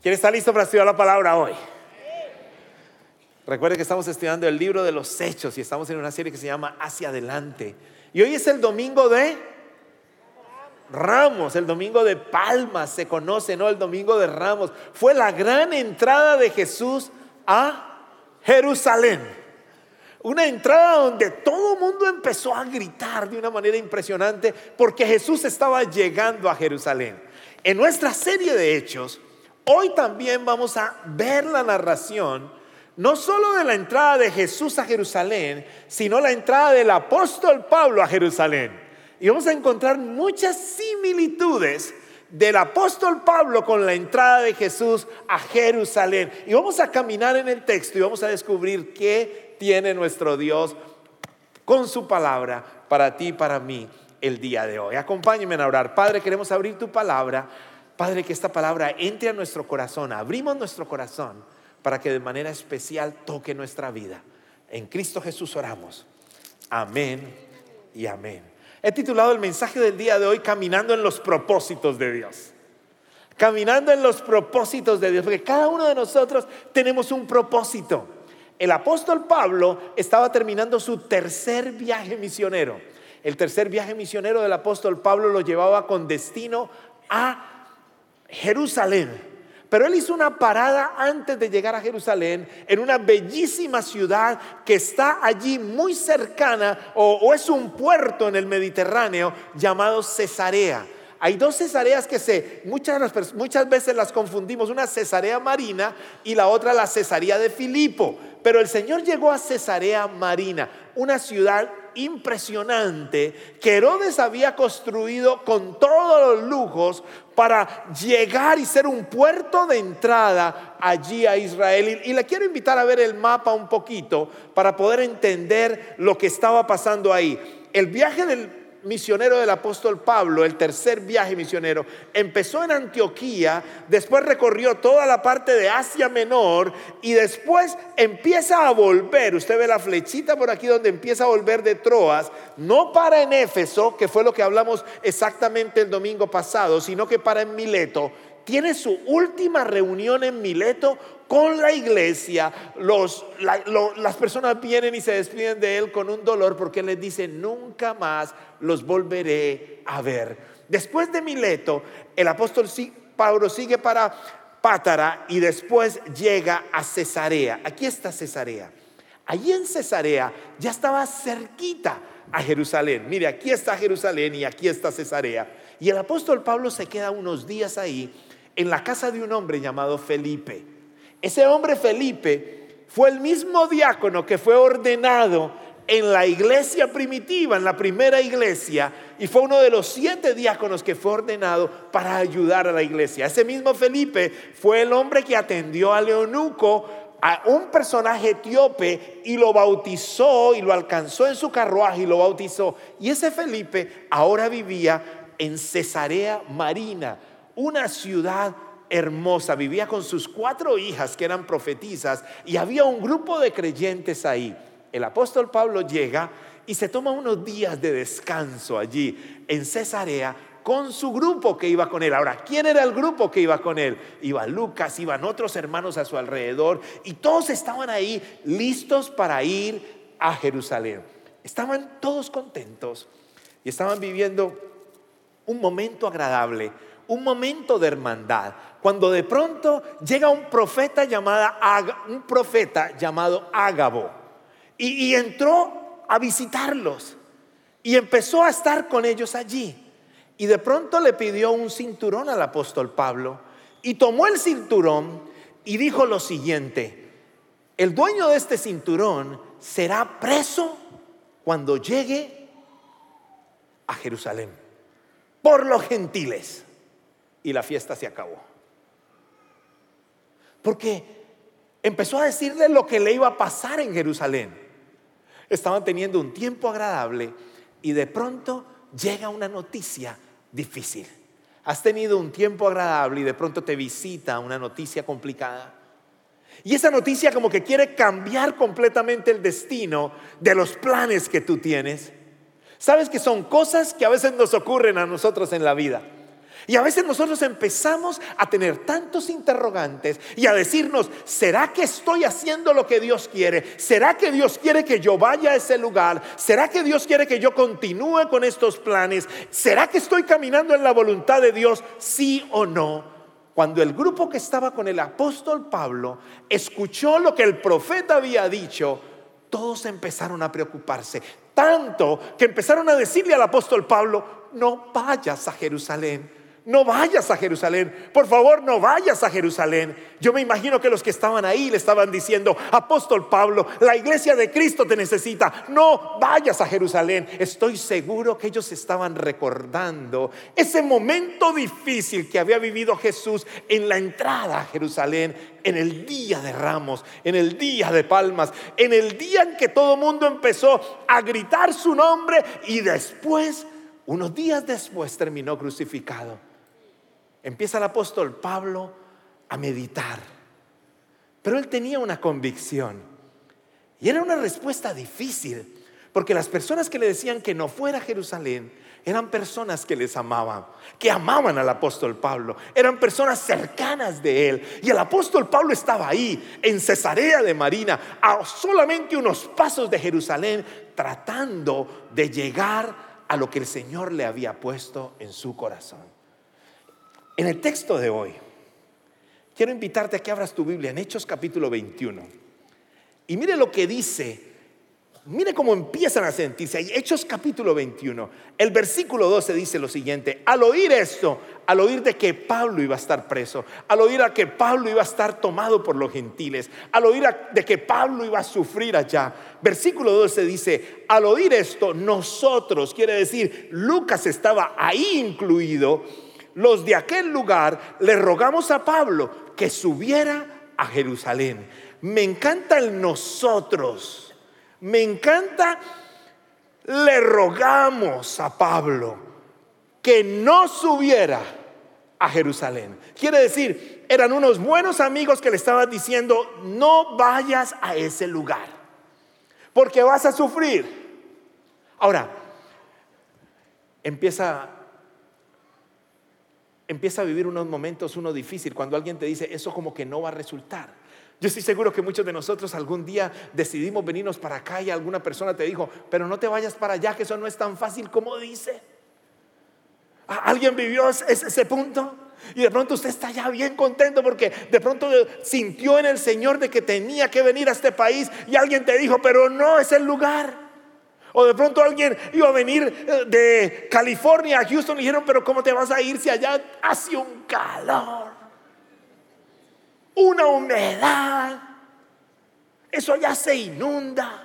¿Quién está listo para estudiar la palabra hoy? Recuerde que estamos estudiando el libro de los Hechos y estamos en una serie que se llama Hacia Adelante. Y hoy es el domingo de Ramos, el domingo de Palmas, se conoce, ¿no? El domingo de Ramos. Fue la gran entrada de Jesús a Jerusalén. Una entrada donde todo el mundo empezó a gritar de una manera impresionante porque Jesús estaba llegando a Jerusalén. En nuestra serie de Hechos, hoy también vamos a ver la narración no solo de la entrada de Jesús a Jerusalén, sino la entrada del apóstol Pablo a Jerusalén. Y vamos a encontrar muchas similitudes del apóstol Pablo con la entrada de Jesús a Jerusalén. Y vamos a caminar en el texto y vamos a descubrir qué tiene nuestro Dios con su palabra para ti y para mí el día de hoy. Acompáñenme a orar. Padre, queremos abrir tu palabra. Padre, que esta palabra entre a nuestro corazón. Abrimos nuestro corazón para que de manera especial toque nuestra vida. En Cristo Jesús oramos. Amén y amén. He titulado el mensaje del día de hoy Caminando en los propósitos de Dios. Caminando en los propósitos de Dios, porque cada uno de nosotros tenemos un propósito. El apóstol Pablo estaba terminando su tercer viaje misionero. El tercer viaje misionero del apóstol Pablo lo llevaba con destino a Jerusalén. Pero él hizo una parada antes de llegar a Jerusalén en una bellísima ciudad que está allí muy cercana o es un puerto en el Mediterráneo llamado Cesarea. Hay dos Cesareas que muchas veces las confundimos, una Cesarea Marina y la otra la Cesarea de Filipo. Pero el Señor llegó a Cesarea Marina, una ciudad impresionante que Herodes había construido con todos los lujos para llegar y ser un puerto de entrada allí a Israel. Y le quiero invitar a ver el mapa un poquito para poder entender lo que estaba pasando ahí. El viaje del misionero del apóstol Pablo, el tercer viaje misionero, empezó en Antioquía, después recorrió toda la parte de Asia Menor y después empieza a volver. Usted ve la flechita por aquí donde empieza a volver de Troas, no para en Éfeso, que fue lo que hablamos exactamente el domingo pasado, sino que para en Mileto. Tiene su última reunión en Mileto con la iglesia. Las personas vienen y se despiden de él con un dolor porque él les dice: nunca más los volveré a ver. Después de Mileto, el apóstol Pablo sigue para Pátara y después llega a Cesarea. Aquí está Cesarea. Allí en Cesarea ya estaba cerquita a Jerusalén. Mire, aquí está Jerusalén y aquí está Cesarea. Y el apóstol Pablo se queda unos días ahí en la casa de un hombre llamado Felipe. Ese hombre Felipe fue el mismo diácono que fue ordenado en la iglesia primitiva, en la primera iglesia, y fue uno de los 7 diáconos que fue ordenado para ayudar a la iglesia. Ese mismo Felipe fue el hombre que atendió al eunuco, a un personaje etíope, y lo bautizó y lo alcanzó en su carruaje y lo bautizó. Y ese Felipe ahora vivía en Cesarea Marina, una ciudad hermosa. Vivía con sus 4 hijas que eran profetisas y había un grupo de creyentes ahí. El apóstol Pablo llega y se toma unos días de descanso allí en Cesarea con su grupo que iba con él. Ahora, ¿quién era el grupo que iba con él? Iba Lucas, iban otros hermanos a su alrededor y todos estaban ahí listos para ir a Jerusalén. Estaban todos contentos y estaban viviendo un momento agradable, un momento de hermandad, cuando de pronto llega un profeta llamado Ágabo y entró a visitarlos y empezó a estar con ellos allí. Y de pronto le pidió un cinturón al apóstol Pablo y tomó el cinturón y dijo lo siguiente: el dueño de este cinturón será preso cuando llegue a Jerusalén por los gentiles. Y la fiesta se acabó. Porque empezó a decirle lo que le iba a pasar en Jerusalén. Estaban teniendo un tiempo agradable y de pronto llega una noticia difícil. Has tenido un tiempo agradable y de pronto te visita una noticia complicada. Y esa noticia como que quiere cambiar completamente el destino de los planes que tú tienes. Sabes que son cosas que a veces nos ocurren a nosotros en la vida. Y a veces nosotros empezamos a tener tantos interrogantes y a decirnos, ¿será que estoy haciendo lo que Dios quiere? ¿Será que Dios quiere que yo vaya a ese lugar? ¿Será que Dios quiere que yo continúe con estos planes? ¿Será que estoy caminando en la voluntad de Dios? ¿Sí o no? Cuando el grupo que estaba con el apóstol Pablo escuchó lo que el profeta había dicho, todos empezaron a preocuparse, tanto que empezaron a decirle al apóstol Pablo, no vayas a Jerusalén. No vayas a Jerusalén, por favor, no vayas a Jerusalén. Yo me imagino que los que estaban ahí le estaban diciendo, apóstol Pablo, la iglesia de Cristo te necesita, no vayas a Jerusalén. Estoy seguro que ellos estaban recordando ese momento difícil que había vivido Jesús en la entrada a Jerusalén, en el día de Ramos, en el día de Palmas, en el día en que todo el mundo empezó a gritar su nombre y después, unos días después, terminó crucificado. Empieza el apóstol Pablo a meditar, pero él tenía una convicción y era una respuesta difícil, porque las personas que le decían que no fuera a Jerusalén eran personas que les amaban, que amaban al apóstol Pablo, eran personas cercanas de él. Y el apóstol Pablo estaba ahí en Cesarea de Marina, a solamente unos pasos de Jerusalén, tratando de llegar a lo que el Señor le había puesto en su corazón. En el texto de hoy, quiero invitarte a que abras tu Biblia en Hechos capítulo 21. Y mire lo que dice, mire cómo empiezan a sentirse ahí. Hechos capítulo 21, el versículo 12 dice lo siguiente: al oír esto, al oír de que Pablo iba a estar preso, al oír a que Pablo iba a estar tomado por los gentiles, al oír de que Pablo iba a sufrir allá, versículo 12 dice, al oír esto, nosotros, quiere decir, Lucas estaba ahí incluido, los de aquel lugar le rogamos a Pablo que subiera a Jerusalén. Me encanta el nosotros, me encanta, le rogamos a Pablo que no subiera a Jerusalén. Quiere decir, eran unos buenos amigos que le estaban diciendo, no vayas a ese lugar, porque vas a sufrir. Ahora, empieza a vivir unos momentos, uno difícil, cuando alguien te dice, eso como que no va a resultar. Yo estoy seguro que muchos de nosotros algún día decidimos venirnos para acá y alguna persona te dijo, pero no te vayas para allá, que eso no es tan fácil como dice. ¿Alguien vivió ese punto? Y de pronto usted está ya bien contento porque de pronto sintió en el Señor de que tenía que venir a este país y alguien te dijo, pero no es el lugar. O de pronto alguien iba a venir de California a Houston y dijeron, pero ¿cómo te vas a ir si allá hace un calor, una humedad, eso allá se inunda?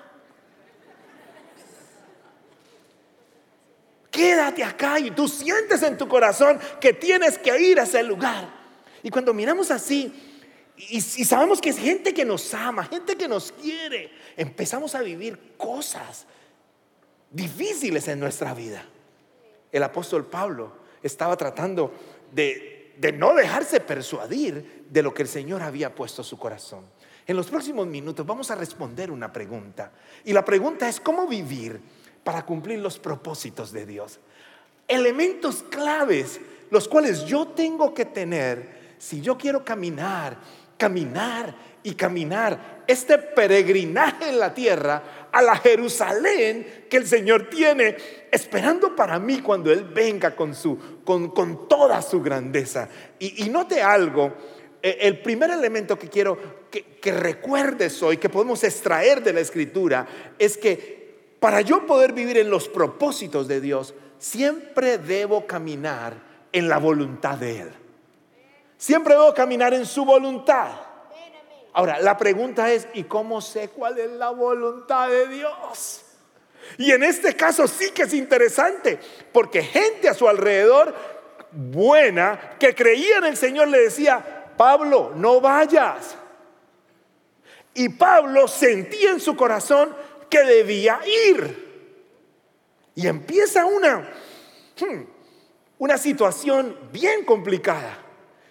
Quédate acá. Y tú sientes en tu corazón que tienes que ir a ese lugar. Y cuando miramos así y sabemos que es gente que nos ama, gente que nos quiere, empezamos a vivir cosas difíciles en nuestra vida. El apóstol Pablo estaba tratando de no dejarse persuadir de lo que el Señor había puesto en su corazón. En los próximos minutos vamos a responder una pregunta, y la pregunta es: ¿cómo vivir para cumplir los propósitos de Dios? Elementos claves los cuales yo tengo que tener si yo quiero caminar este peregrinaje en la tierra a la Jerusalén que el Señor tiene esperando para mí cuando Él venga con toda su grandeza. Y note algo, el primer elemento que quiero que recuerdes hoy, que podemos extraer de la Escritura, es que para yo poder vivir en los propósitos de Dios, siempre debo caminar en la voluntad de Él. Siempre debo caminar en su voluntad. Ahora, la pregunta es: ¿y cómo sé cuál es la voluntad de Dios? Y en este caso sí que es interesante, porque gente a su alrededor buena que creía en el Señor le decía: Pablo, no vayas. Y Pablo sentía en su corazón que debía ir. Y empieza una situación bien complicada.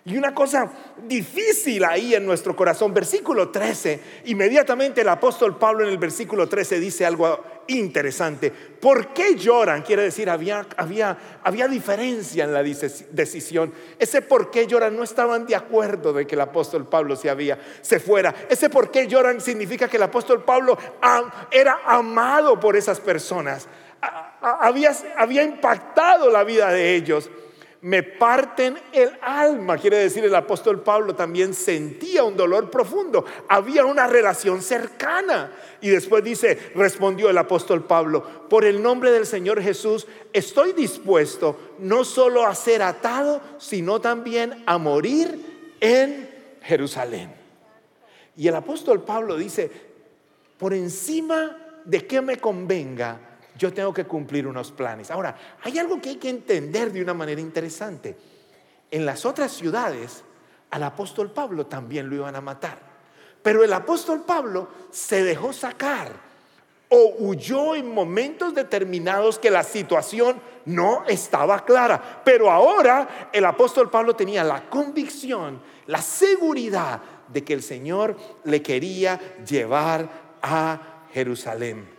Y una cosa difícil ahí en nuestro corazón, versículo 13, inmediatamente el apóstol Pablo en el versículo 13 dice algo interesante. ¿Por qué lloran? Quiere decir, había diferencia en la decisión. Ese por qué lloran, no estaban de acuerdo de que el apóstol Pablo se fuera. Ese por qué lloran significa que el apóstol Pablo era amado por esas personas. Había impactado la vida de ellos. Me parten el alma, quiere decir el apóstol Pablo también sentía un dolor profundo. Había una relación cercana. Y después dice, respondió el apóstol Pablo: por el nombre del Señor Jesús estoy dispuesto no solo a ser atado, sino también a morir en Jerusalén. Y el apóstol Pablo dice, por encima de que me convenga, yo tengo que cumplir unos planes. Ahora, hay algo que hay que entender de una manera interesante. En las otras ciudades, al apóstol Pablo también lo iban a matar. Pero el apóstol Pablo se dejó sacar o huyó en momentos determinados que la situación no estaba clara. Pero ahora el apóstol Pablo tenía la convicción, la seguridad de que el Señor le quería llevar a Jerusalén.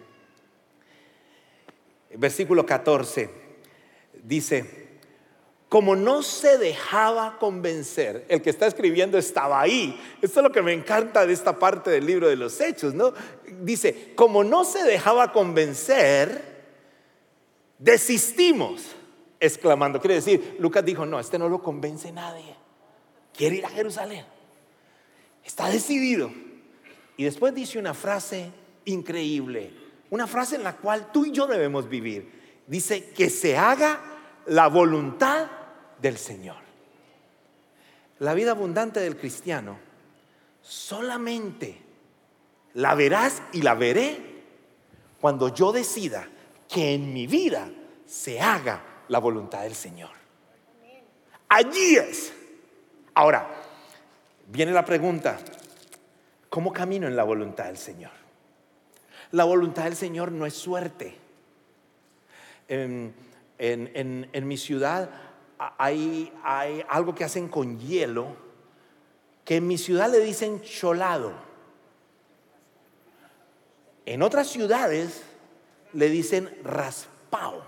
Versículo 14 dice, como no se dejaba convencer, el que está escribiendo estaba ahí. Esto es lo que me encanta de esta parte del libro de los Hechos, ¿no? Dice, como no se dejaba convencer, desistimos, exclamando. Quiere decir, Lucas dijo, no, este no lo convence nadie, quiere ir a Jerusalén, está decidido. Y después dice una frase increíble, una frase en la cual tú y yo debemos vivir. Dice, que se haga la voluntad del Señor. La vida abundante del cristiano solamente la verás y la veré cuando yo decida que en mi vida se haga la voluntad del Señor. Allí es. Ahora, viene la pregunta, ¿cómo camino en la voluntad del Señor? La voluntad del Señor no es suerte. En mi ciudad hay algo que hacen con hielo, que en mi ciudad le dicen cholado. En otras ciudades le dicen raspado.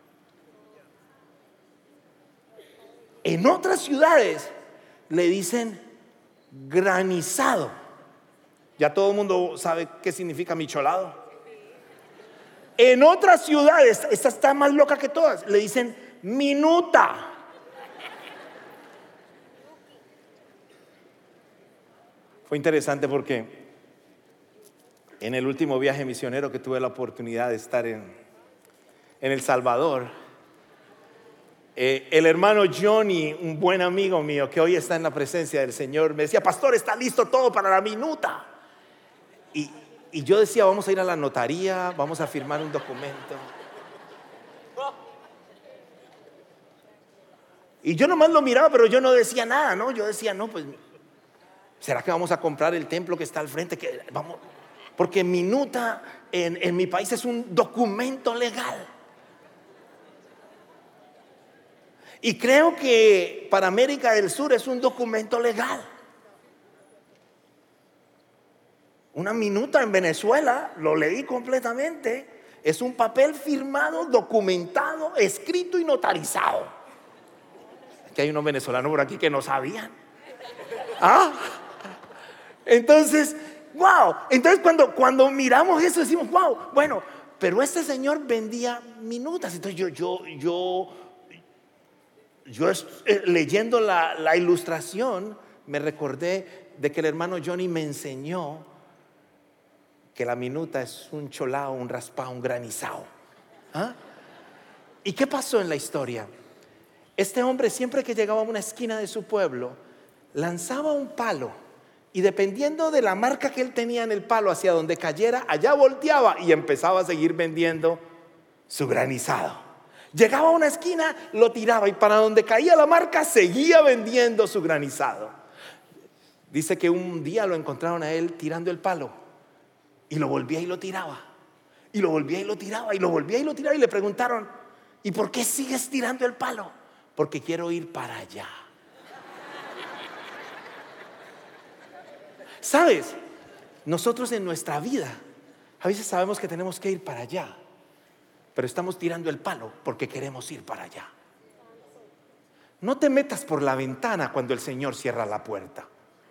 En otras ciudades le dicen granizado. Ya todo el mundo sabe qué significa micholado. En otras ciudades, esta está más loca que todas, le dicen minuta. Fue interesante porque en el último viaje misionero que tuve la oportunidad de estar en El Salvador, el hermano Johnny, un buen amigo mío que hoy está en la presencia del Señor, me decía, pastor, está listo todo para la minuta. Y yo decía, vamos a ir a la notaría, vamos a firmar un documento. Y yo nomás lo miraba, pero yo no decía nada, ¿no? Yo decía, no, pues, ¿será que vamos a comprar el templo que está al frente? Vamos, porque minuta en mi país es un documento legal. Y creo que para América del Sur es un documento legal. Una minuta en Venezuela, lo leí completamente, es un papel firmado, documentado, escrito y notarizado. Que hay unos venezolanos por aquí que no sabían. Entonces, wow. Entonces cuando miramos eso decimos, wow, bueno, pero este señor vendía minutas. Entonces yo leyendo la ilustración me recordé de que el hermano Johnny me enseñó que la minuta es un cholao, un raspado, un granizado. ¿Y qué pasó en la historia? Este hombre, siempre que llegaba a una esquina de su pueblo, lanzaba un palo y dependiendo de la marca que él tenía en el palo hacia donde cayera, allá volteaba y empezaba a seguir vendiendo su granizado. Llegaba a una esquina, lo tiraba y para donde caía la marca seguía vendiendo su granizado. Dice que un día lo encontraron a él tirando el palo y lo volvía y lo tiraba, y lo volvía y lo tiraba, y lo volvía y lo tiraba, y le preguntaron, ¿y por qué sigues tirando el palo? Porque quiero ir para allá. ¿Sabes? Nosotros en nuestra vida a veces sabemos que tenemos que ir para allá, pero estamos tirando el palo porque queremos ir para allá. No te metas por la ventana cuando el Señor cierra la puerta.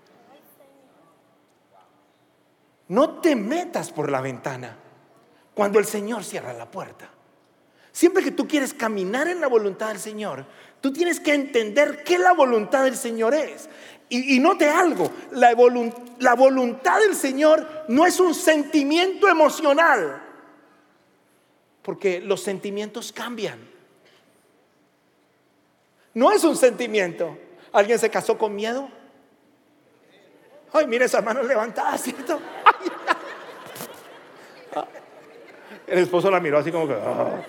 No te metas por la ventana cuando el Señor cierra la puerta. Siempre que tú quieres caminar en la voluntad del Señor, tú tienes que entender qué la voluntad del Señor es. Y note algo, la voluntad del Señor no es un sentimiento emocional, porque los sentimientos cambian. No es un sentimiento. ¿Alguien se casó con miedo? Ay, mira esas manos levantadas, ¿cierto? El esposo la miró así como que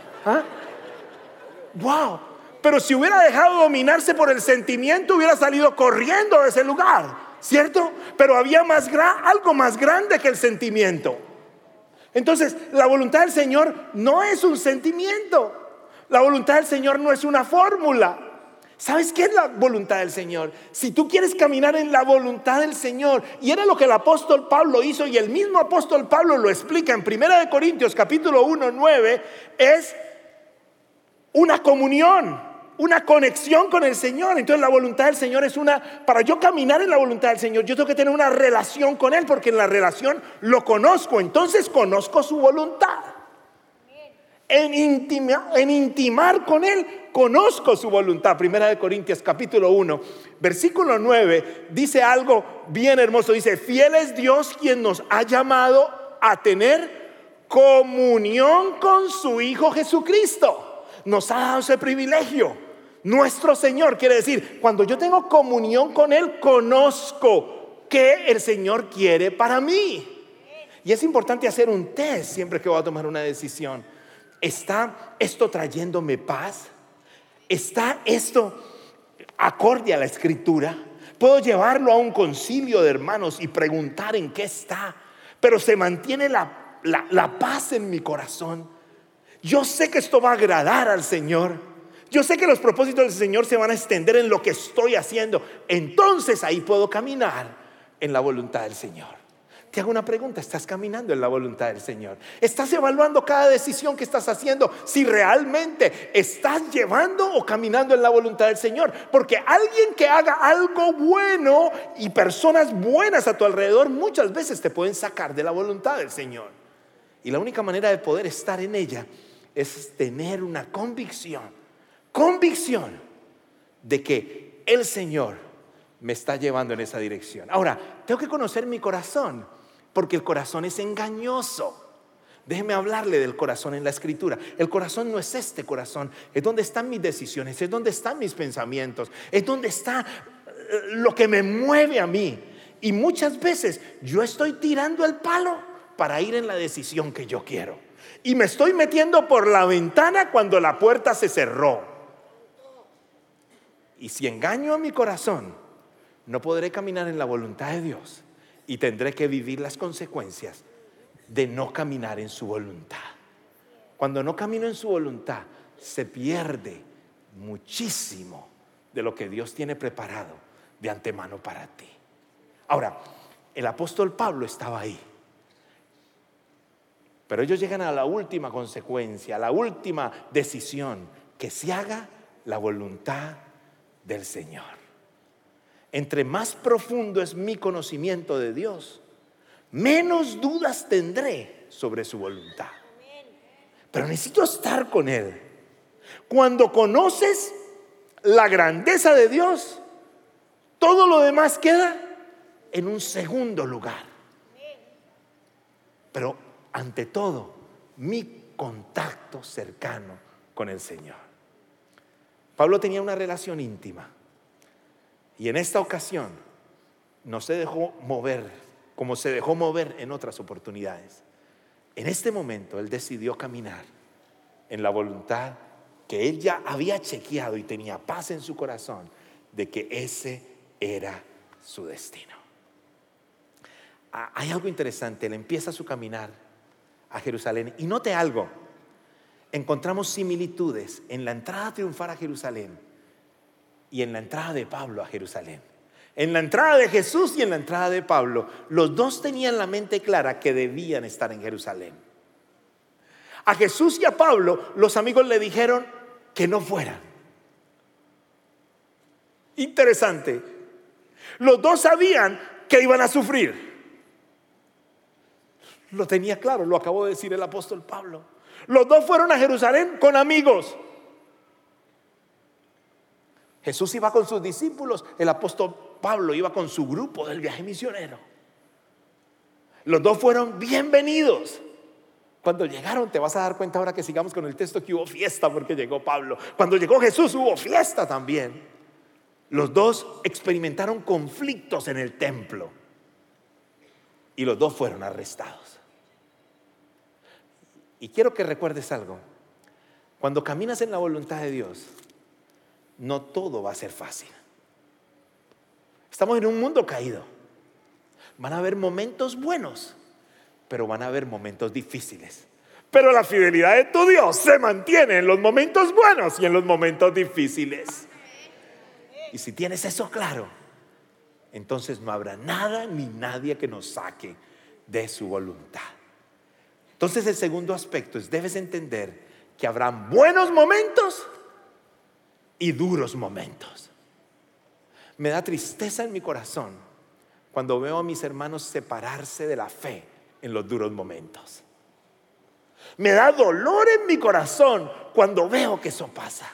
wow. Pero si hubiera dejado dominarse por el sentimiento, hubiera salido corriendo de ese lugar, ¿cierto? Pero había algo más grande que el sentimiento. Entonces, la voluntad del Señor no es un sentimiento. La voluntad del Señor no es una fórmula. ¿Sabes qué es la voluntad del Señor? Si tú quieres caminar en la voluntad del Señor, y era lo que el apóstol Pablo hizo, y el mismo apóstol Pablo lo explica en 1 Corintios capítulo 1, 9, es una comunión, una conexión con el Señor. Entonces la voluntad del Señor es para yo caminar en la voluntad del Señor, yo tengo que tener una relación con Él, porque en la relación lo conozco, entonces conozco su voluntad. En intimar con Él, conozco su voluntad. 1 Corintios capítulo 1, versículo 9, dice algo bien hermoso. Dice: fiel es Dios quien nos ha llamado a tener comunión con su Hijo Jesucristo. Nos ha dado ese privilegio. Nuestro Señor, quiere decir, cuando yo tengo comunión con Él, conozco qué el Señor quiere para mí. Y es importante hacer un test siempre que voy a tomar una decisión. ¿Está esto trayéndome paz? ¿Está esto acorde a la Escritura? Puedo llevarlo a un concilio de hermanos y preguntar en qué está, pero se mantiene la paz en mi corazón. Yo sé que esto va a agradar al Señor. Yo sé que los propósitos del Señor se van a extender en lo que estoy haciendo. Entonces ahí puedo caminar en la voluntad del Señor. Te hago una pregunta: ¿estás caminando en la voluntad del Señor? ¿Estás evaluando cada decisión que estás haciendo si realmente estás llevando o caminando en la voluntad del Señor? Porque alguien que haga algo bueno y personas buenas a tu alrededor muchas veces te pueden sacar de la voluntad del Señor. Y la única manera de poder estar en ella es tener una convicción de que el Señor me está llevando en esa dirección. Ahora, tengo que conocer mi corazón, porque el corazón es engañoso. Déjeme hablarle del corazón en la Escritura. El corazón no es este corazón, es donde están mis decisiones, es donde están mis pensamientos, es donde está lo que me mueve a mí. Y muchas veces yo estoy tirando el palo para ir en la decisión que yo quiero, y me estoy metiendo por la ventana cuando la puerta se cerró. Y si engaño a mi corazón, no podré caminar en la voluntad de Dios, y tendré que vivir las consecuencias de no caminar en su voluntad. Cuando no camino en su voluntad, se pierde muchísimo de lo que Dios tiene preparado de antemano para ti. Ahora, el apóstol Pablo estaba ahí, pero ellos llegan a la última consecuencia, a la última decisión: que se haga la voluntad del Señor. Entre más profundo es mi conocimiento de Dios, menos dudas tendré sobre su voluntad. Pero necesito estar con Él. Cuando conoces la grandeza de Dios, todo lo demás queda en un segundo lugar. Pero ante todo, mi contacto cercano con el Señor. Pablo tenía una relación íntima, y en esta ocasión no se dejó mover como se dejó mover en otras oportunidades. En este momento él decidió caminar en la voluntad que él ya había chequeado, y tenía paz en su corazón de que ese era su destino. Hay algo interesante: él empieza su caminar a Jerusalén, y note algo: encontramos similitudes en la entrada triunfal a Jerusalén y en la entrada de Pablo a Jerusalén. En la entrada de Jesús y en la entrada de Pablo, los dos tenían la mente clara que debían estar en Jerusalén. A Jesús y a Pablo, los amigos le dijeron que no fueran. Interesante. Los dos sabían que iban a sufrir. Lo tenía claro, lo acabó de decir el apóstol Pablo. Los dos fueron a Jerusalén con amigos. Jesús iba con sus discípulos, el apóstol Pablo iba con su grupo del viaje misionero. Los dos fueron bienvenidos. Cuando llegaron, te vas a dar cuenta ahora que sigamos con el texto, que hubo fiesta porque llegó Pablo. Cuando llegó Jesús hubo fiesta también. Los dos experimentaron conflictos en el templo y los dos fueron arrestados. Y quiero que recuerdes algo. Cuando caminas en la voluntad de Dios, no todo va a ser fácil. Estamos en un mundo caído. Van a haber momentos buenos, pero van a haber momentos difíciles. Pero la fidelidad de tu Dios se mantiene en los momentos buenos y en los momentos difíciles. Y si tienes eso claro, entonces no habrá nada ni nadie que nos saque de su voluntad. Entonces el segundo aspecto es: debes entender que habrán buenos momentos y duros momentos. Me da tristeza en mi corazón cuando veo a mis hermanos separarse de la fe en los duros momentos. Me da dolor en mi corazón cuando veo que eso pasa.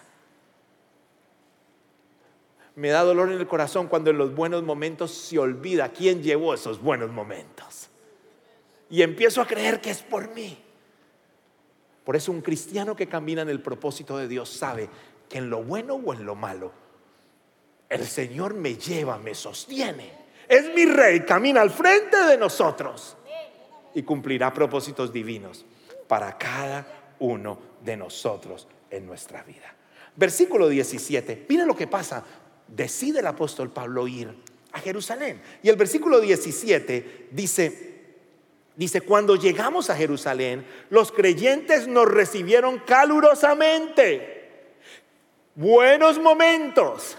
Me da dolor en el corazón cuando en los buenos momentos se olvida quién llevó esos buenos momentos. Y empiezo a creer que es por mí. Por eso un cristiano que camina en el propósito de Dios sabe que en lo bueno o en lo malo, el Señor me lleva, me sostiene. Es mi Rey, camina al frente de nosotros y cumplirá propósitos divinos para cada uno de nosotros en nuestra vida. Versículo 17, miren lo que pasa. Decide el apóstol Pablo ir a Jerusalén. Y el versículo 17 dice: cuando llegamos a Jerusalén, los creyentes nos recibieron calurosamente. Buenos momentos.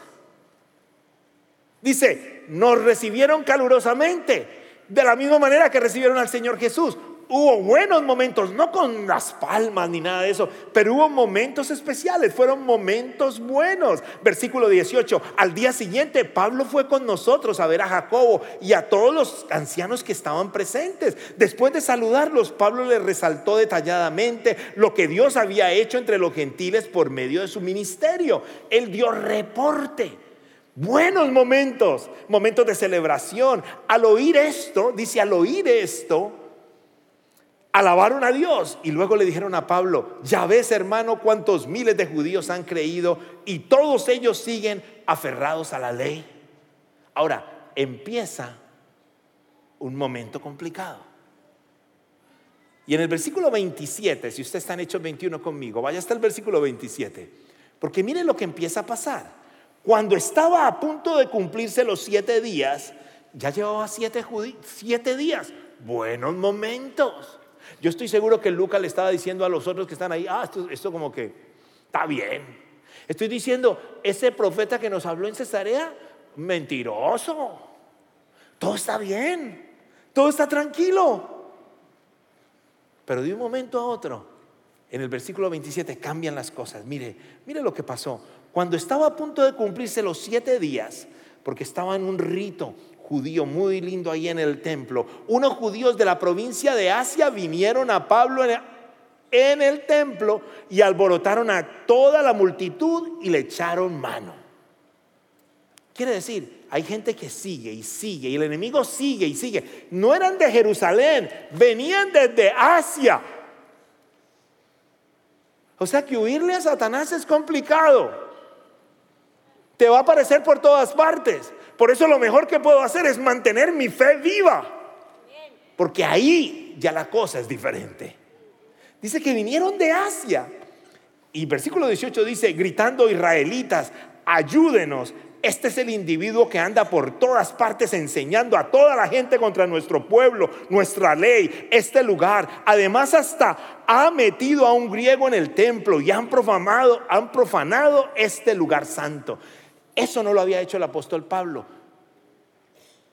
Dice, nos recibieron calurosamente, de la misma manera que recibieron al Señor Jesús. Hubo buenos momentos, no con las palmas ni nada de eso, pero hubo momentos especiales, fueron momentos buenos. Versículo 18, al día siguiente Pablo fue con nosotros a ver a Jacobo y a todos los ancianos que estaban presentes. Después de saludarlos, Pablo les resaltó detalladamente lo que Dios había hecho entre los gentiles por medio de su ministerio. Él dio reporte. Buenos momentos, momentos de celebración. Al oír esto, alabaron a Dios y luego le dijeron a Pablo: ya ves, hermano, cuántos miles de judíos han creído y todos ellos siguen aferrados a la ley. Ahora empieza un momento complicado. Y en el versículo 27, si usted está en Hechos 21 conmigo, vaya hasta el versículo 27, porque miren lo que empieza a pasar. Cuando estaba a punto de cumplirse los 7 días, ya llevaba 7 días, buenos momentos. Yo estoy seguro que Lucas le estaba diciendo a los otros que están ahí: esto como que está bien. Estoy diciendo, ese profeta que nos habló en Cesarea, mentiroso. Todo está bien, todo está tranquilo. Pero de un momento a otro, en el versículo 27 cambian las cosas. Mire lo que pasó. Cuando estaba a punto de cumplirse los 7 días, porque estaba en un rito judío muy lindo ahí en el templo, unos judíos de la provincia de Asia vinieron a Pablo en el templo y alborotaron a toda la multitud y le echaron mano. Quiere decir, hay gente que sigue y sigue, y el enemigo sigue y sigue. No eran de Jerusalén, venían desde Asia. O sea que huirle a Satanás es complicado. Te va a aparecer por todas partes. Por eso lo mejor que puedo hacer es mantener mi fe viva, porque ahí ya la cosa es diferente. Dice que vinieron de Asia. Y versículo 18 dice: gritando: israelitas, ayúdenos. Este es el individuo que anda por todas partes enseñando a toda la gente contra nuestro pueblo, nuestra ley, este lugar. Además, hasta ha metido a un griego en el templo y han profanado este lugar santo. Eso no lo había hecho el apóstol Pablo.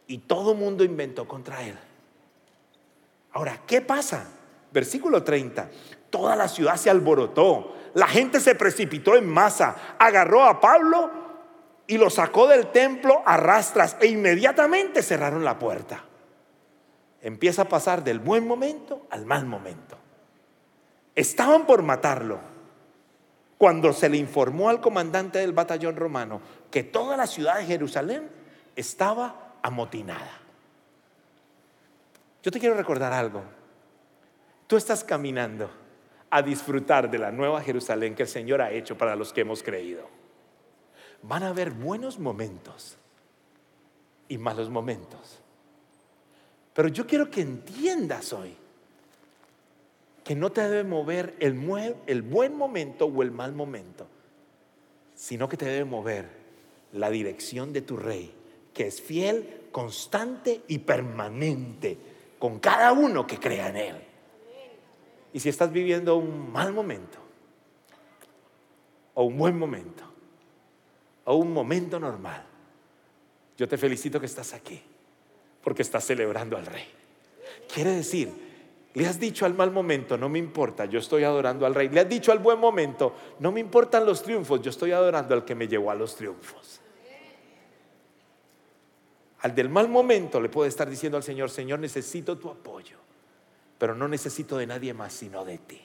y todo mundo inventó contra él. Ahora, ¿qué pasa? Versículo 30. Toda la ciudad se alborotó, la gente se precipitó en masa, agarró a Pablo y lo sacó del templo a rastras e inmediatamente cerraron la puerta. Empieza a pasar del buen momento al mal momento. Estaban por matarlo cuando se le informó al comandante del batallón romano que toda la ciudad de Jerusalén estaba amotinada. Yo te quiero recordar algo. Tú estás caminando a disfrutar de la nueva Jerusalén que el Señor ha hecho para los que hemos creído. Van a haber buenos momentos y malos momentos. Pero yo quiero que entiendas hoy que no te debe mover el buen momento o el mal momento, sino que te debe mover la dirección de tu Rey, que es fiel, constante y permanente con cada uno que crea en Él. Y si estás viviendo un mal momento, o un buen momento, o un momento normal, yo te felicito que estás aquí, porque estás celebrando al Rey. Quiere decir, le has dicho al mal momento, no me importa, yo estoy adorando al Rey. Le has dicho al buen momento, no me importan los triunfos, yo estoy adorando al que me llevó a los triunfos. Al del mal momento le puede estar diciendo al Señor: Señor, necesito tu apoyo, pero no necesito de nadie más sino de ti.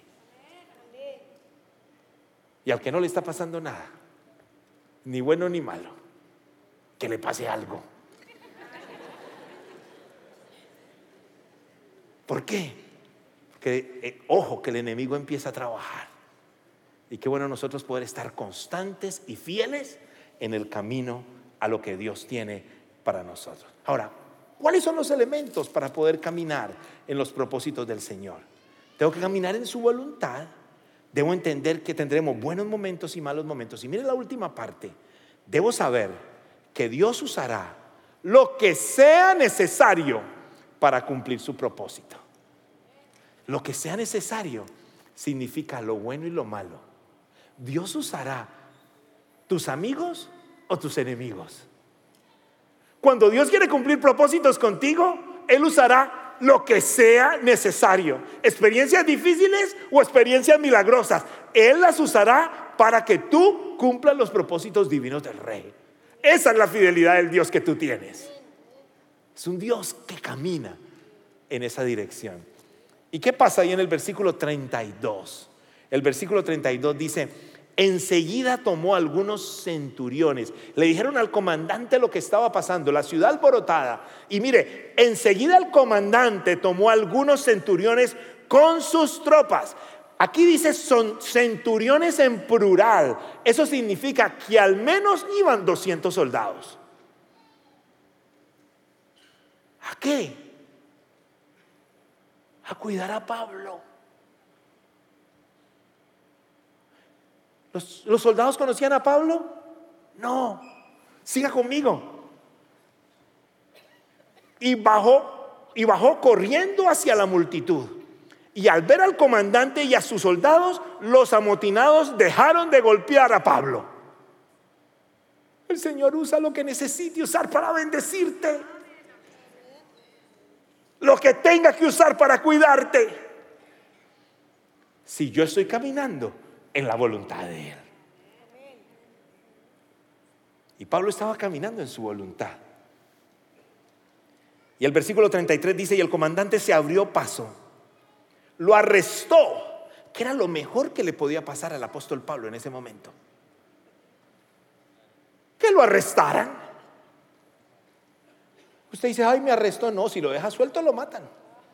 Y al que no le está pasando nada, ni bueno ni malo, que le pase algo. ¿Por qué? Porque, ojo, que el enemigo empieza a trabajar. Y qué bueno nosotros poder estar constantes y fieles en el camino a lo que Dios tiene para nosotros. Ahora, ¿cuáles son los elementos para poder caminar en los propósitos del Señor? Tengo que caminar en su voluntad. Debo entender que tendremos buenos momentos y malos momentos. Y mire la última parte. Debo saber que Dios usará lo que sea necesario para cumplir su propósito. Lo que sea necesario significa lo bueno y lo malo. Dios usará tus amigos o tus enemigos. Cuando Dios quiere cumplir propósitos contigo, Él usará lo que sea necesario. Experiencias difíciles o experiencias milagrosas, Él las usará para que tú cumplas los propósitos divinos del Rey. Esa es la fidelidad del Dios que tú tienes. Es un Dios que camina en esa dirección. ¿Y qué pasa ahí en el versículo 32? El versículo 32 dice: enseguida tomó algunos centuriones. Le dijeron al comandante lo que estaba pasando, la ciudad alborotada. Y mire, enseguida el comandante tomó algunos centuriones con sus tropas. Aquí dice son centuriones en plural. Eso significa que al menos iban 200 soldados. ¿A qué? A cuidar a Pablo. ¿Los soldados conocían a Pablo? No. Siga conmigo. Y bajó corriendo hacia la multitud. Y al ver al comandante y a sus soldados, los amotinados dejaron de golpear a Pablo. El Señor usa lo que necesite usar para bendecirte. Lo que tenga que usar para cuidarte. Si yo estoy caminando en la voluntad de Él. Y Pablo estaba caminando en su voluntad. Y el versículo 33 dice: y el comandante se abrió paso, lo arrestó, que era lo mejor que le podía pasar al apóstol Pablo en ese momento. Que lo arrestaran. Usted dice: ay, me arrestó. No, si lo deja suelto lo matan.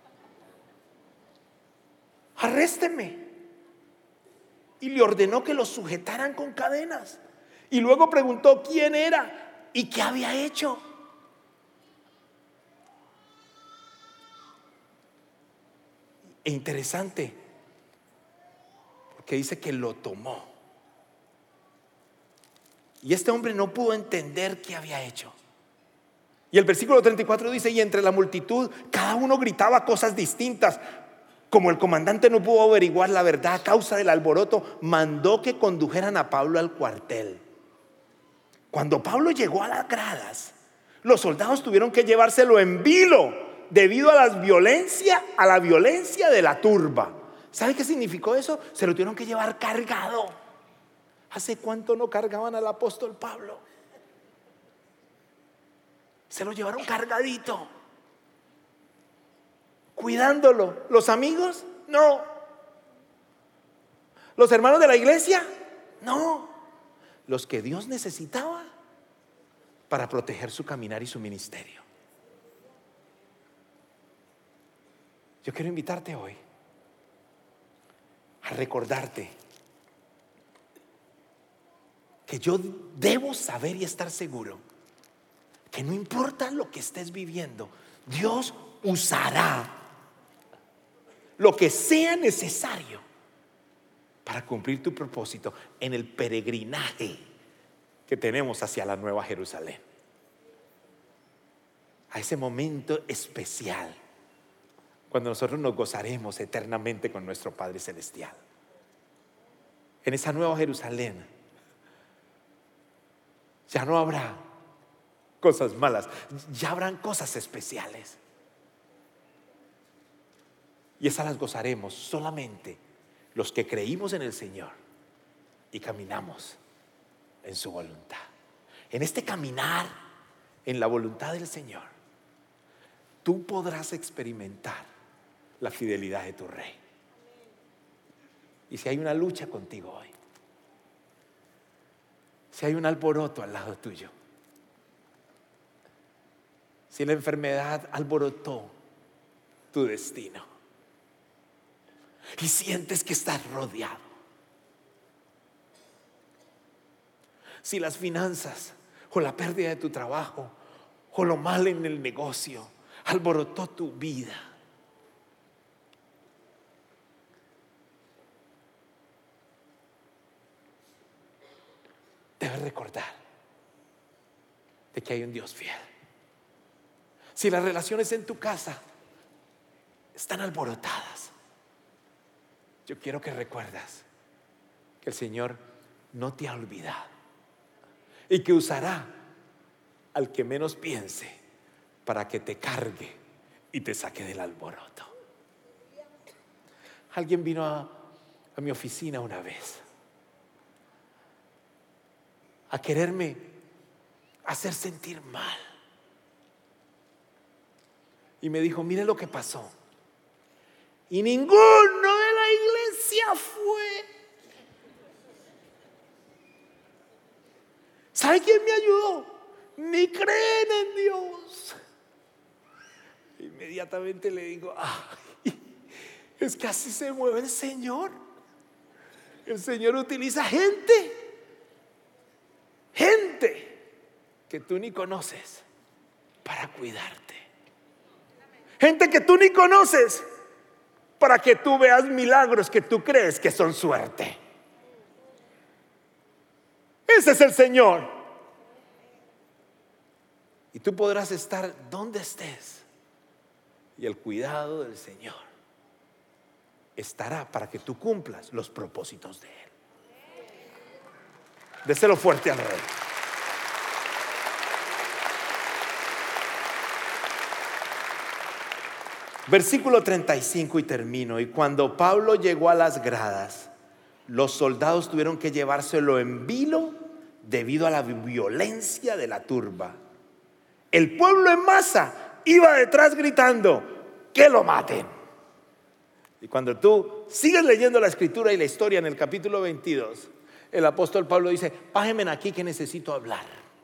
Arrésteme. Y le ordenó que lo sujetaran con cadenas. Y luego preguntó quién era y qué había hecho. E interesante, porque dice que lo tomó. Y este hombre no pudo entender qué había hecho. Y el versículo 34 dice: y entre la multitud cada uno gritaba cosas distintas. Como el comandante no pudo averiguar la verdad a causa del alboroto, mandó que condujeran a Pablo al cuartel. Cuando Pablo llegó a las gradas, Los soldados tuvieron que llevárselo en vilo debido a la violencia de la turba. ¿Sabe qué significó eso? Se lo tuvieron que llevar cargado. ¿Hace cuánto no cargaban al apóstol Pablo? Se lo llevaron cargadito, cuidándolo. ¿Los amigos? No. ¿Los hermanos de la iglesia? No. Los que Dios necesitaba para proteger su caminar y su ministerio. Yo quiero invitarte hoy a recordarte que yo debo saber y estar seguro que no importa lo que estés viviendo, Dios usará lo que sea necesario para cumplir tu propósito en el peregrinaje que tenemos hacia la Nueva Jerusalén. A ese momento especial cuando nosotros nos gozaremos eternamente con nuestro Padre Celestial. En esa Nueva Jerusalén ya no habrá cosas malas, ya habrán cosas especiales. Y esas las gozaremos solamente los que creímos en el Señor y caminamos en su voluntad. En este caminar en la voluntad del Señor, tú podrás experimentar la fidelidad de tu Rey. Y si hay una lucha contigo hoy, si hay un alboroto al lado tuyo, si la enfermedad alborotó tu destino y sientes que estás rodeado, si las finanzas o la pérdida de tu trabajo o lo mal en el negocio alborotó tu vida, debes recordar de que hay un Dios fiel. Si las relaciones en tu casa están alborotadas, yo quiero que recuerdes que el Señor no te ha olvidado y que usará al que menos piense para que te cargue y te saque del alboroto. Alguien vino a mi oficina una vez a quererme hacer sentir mal. Y me dijo: mire lo que pasó. Y ninguno de la iglesia fue. ¿Sabe quién me ayudó? Ni creen en Dios. Inmediatamente le digo: ay, es que así se mueve el Señor. El Señor utiliza gente que tú ni conoces para cuidarte. Gente que tú ni conoces para que tú veas milagros que tú crees que son suerte. Ese es el Señor. Y tú podrás estar donde estés y el cuidado del Señor estará para que tú cumplas los propósitos de Él. Déselo fuerte al Rey. Versículo 35 y termino. Y cuando Pablo llegó a las gradas, los soldados tuvieron que llevárselo en vilo debido a la violencia de la turba. El pueblo en masa iba detrás gritando: que lo maten. Y cuando tú sigues leyendo la escritura y la historia en el capítulo 22, el apóstol Pablo dice: bájenme aquí que necesito hablar.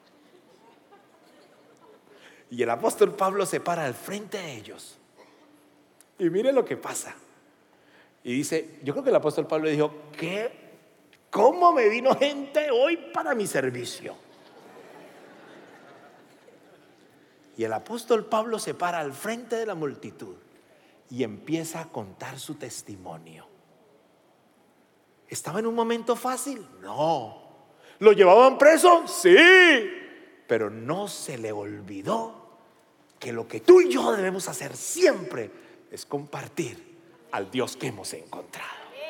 Y el apóstol Pablo se para al frente de ellos. Y mire lo que pasa. Y dice, yo creo que el apóstol Pablo dijo: ¿cómo me vino gente hoy para mi servicio? Y el apóstol Pablo se para al frente de la multitud y empieza a contar su testimonio. ¿Estaba en un momento fácil? No. ¿Lo llevaban preso? Sí. Pero no se le olvidó que lo que tú y yo debemos hacer siempre es compartir al Dios que hemos encontrado.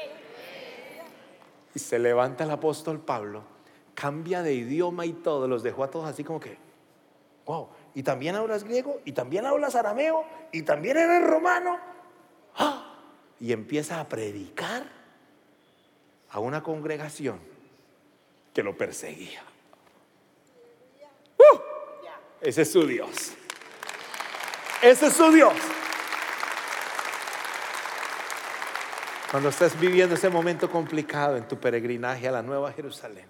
Y se levanta el apóstol Pablo, cambia de idioma y todo, los dejó a todos así como que wow. ¿Y también hablas griego? ¿Y también hablas arameo? ¿Y también eres romano? ¡Ah! Y empieza a predicar a una congregación que lo perseguía. Ese es su Dios. Ese es su Dios. Cuando estás viviendo ese momento complicado en tu peregrinaje a la Nueva Jerusalén,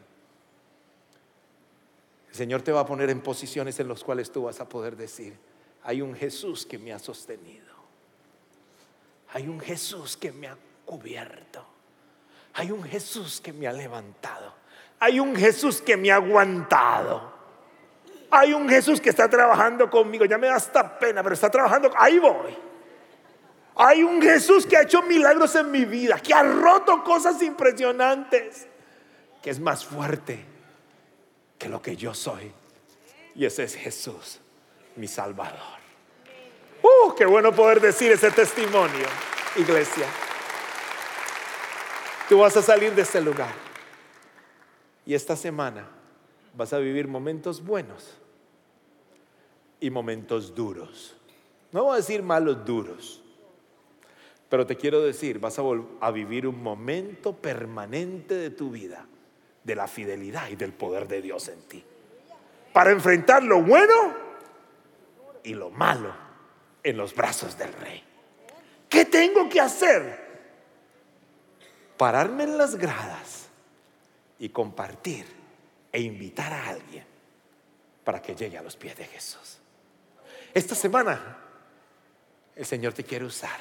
el Señor te va a poner en posiciones en las cuales tú vas a poder decir: hay un Jesús que me ha sostenido, hay un Jesús que me ha cubierto, hay un Jesús que me ha levantado, hay un Jesús que me ha aguantado, hay un Jesús que está trabajando conmigo. Ya me da hasta pena, pero está trabajando, ahí voy. Hay un Jesús que ha hecho milagros en mi vida, que ha roto cosas impresionantes, que es más fuerte que lo que yo soy. Y ese es Jesús, mi Salvador. Qué bueno poder decir ese testimonio, iglesia. Tú vas a salir de este lugar y esta semana vas a vivir momentos buenos y momentos duros. No voy a decir malos, duros, pero te quiero decir, vas a vivir un momento permanente de tu vida de la fidelidad y del poder de Dios en ti, para enfrentar lo bueno y lo malo en los brazos del Rey. ¿Qué tengo que hacer? Pararme en las gradas y compartir e invitar a alguien para que llegue a los pies de Jesús. Esta semana el Señor te quiere usar,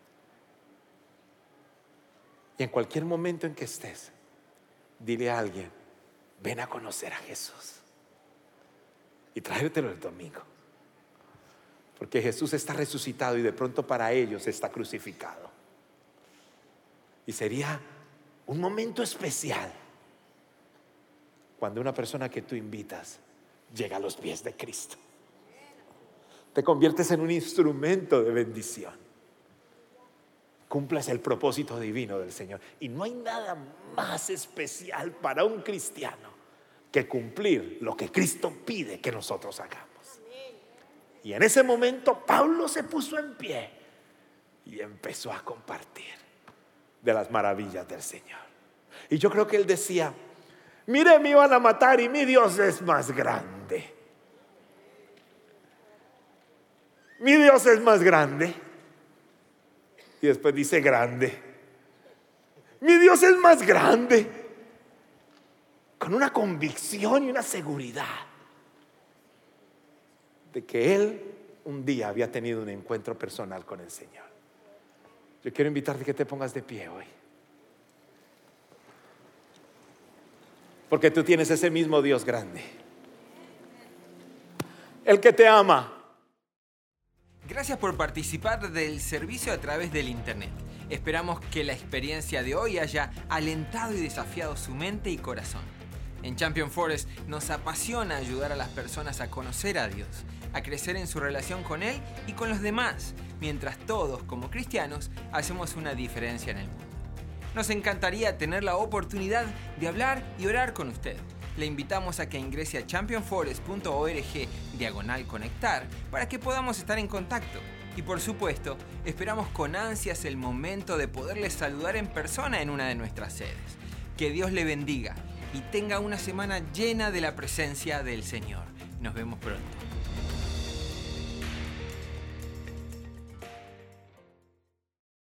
y en cualquier momento en que estés, dile a alguien: ven a conocer a Jesús, y tráetelo el domingo, porque Jesús está resucitado y de pronto para ellos está crucificado. Y sería un momento especial cuando una persona que tú invitas llega a los pies de Cristo. Te conviertes en un instrumento de bendición, cumples el propósito divino del Señor. Y no hay nada más especial para un cristiano que cumplir lo que Cristo pide que nosotros hagamos. Y en ese momento Pablo se puso en pie y empezó a compartir de las maravillas del Señor. Y yo creo que él decía: mire, me iban a matar y mi Dios es más grande. Mi Dios es más grande. Y después dice grande. Mi Dios es más grande. Con una convicción y una seguridad de que él un día había tenido un encuentro personal con el Señor. Yo quiero invitarte a que te pongas de pie hoy, porque tú tienes ese mismo Dios grande, el que te ama. Gracias por participar del servicio a través del internet. Esperamos que la experiencia de hoy haya alentado y desafiado su mente y corazón. En Champion Forest nos apasiona ayudar a las personas a conocer a Dios, a crecer en su relación con Él y con los demás, mientras todos, como cristianos, hacemos una diferencia en el mundo. Nos encantaría tener la oportunidad de hablar y orar con usted. Le invitamos a que ingrese a championforest.org/conectar para que podamos estar en contacto. Y por supuesto, esperamos con ansias el momento de poderle saludar en persona en una de nuestras sedes. Que Dios le bendiga y tenga una semana llena de la presencia del Señor. Nos vemos pronto.